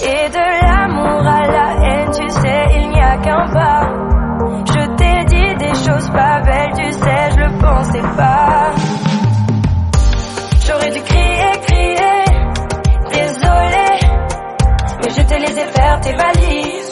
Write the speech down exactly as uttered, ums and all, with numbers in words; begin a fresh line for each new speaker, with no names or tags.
Et de l'amour à la haine, tu sais, il n'y a qu'un pas. Je t'ai dit des choses pas belles, tu sais, je le pensais pas. J'aurais dû crier, crier, désolé, mais je te laissais faire tes valises.